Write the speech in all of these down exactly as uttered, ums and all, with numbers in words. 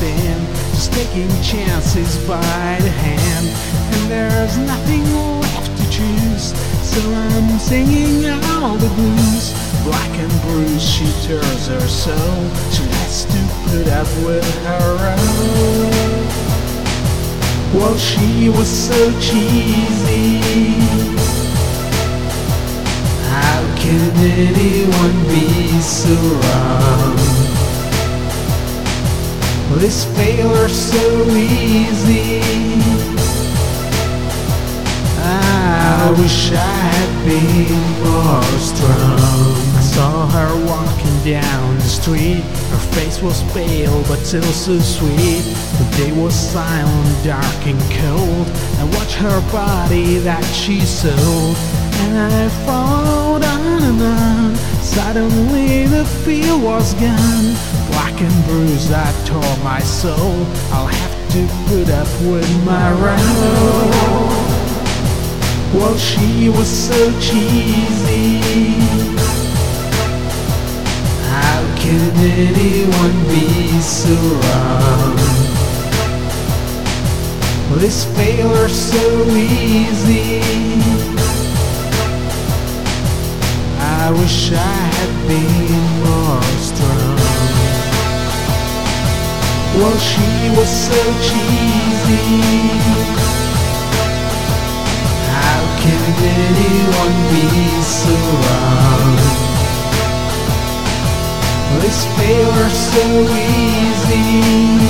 stand, just taking chances by the hand. And there's nothing left to choose, so I'm singing all the blues. Black and bruised, she tears her soul, she has to put up with her own. Well, she was so cheesy, how can anyone be so wrong? This failure so easy, I wish I had been more strong. I saw her walking down the street, her face was pale but still so sweet. The day was silent, dark and cold, I watched her body that she sold. And I followed on and on, suddenly the feel was gone. Black and bruised, I tore my soul, I'll have to put up with my role. Well, she was so cheesy, how can anyone be so wrong? This failure so easy, I wish I had been more strong. Well, she was so cheesy, how can anyone be so wrong? This failure so easy,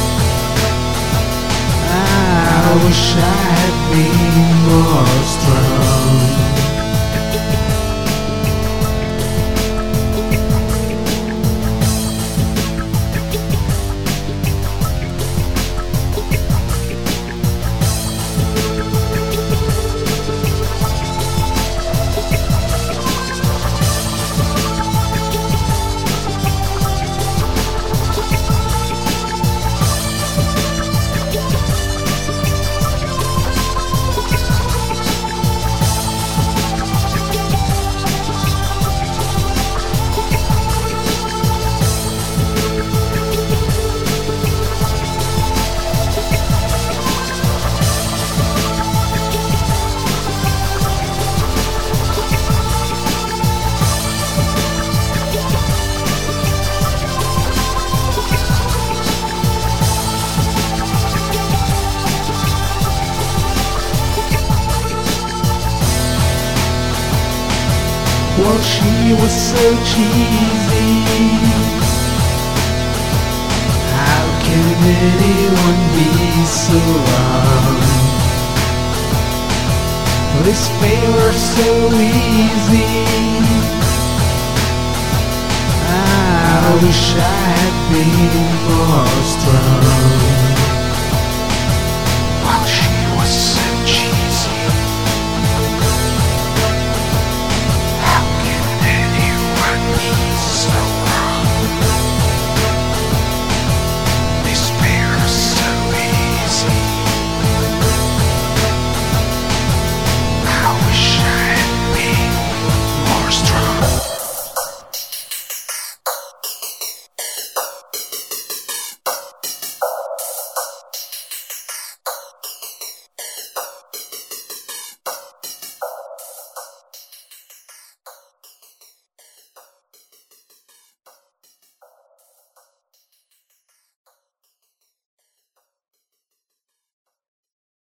I wish I had been more strong. Well, she was so cheesy, how can anyone be so wrong? This failure so easy, I wish I had been more strong.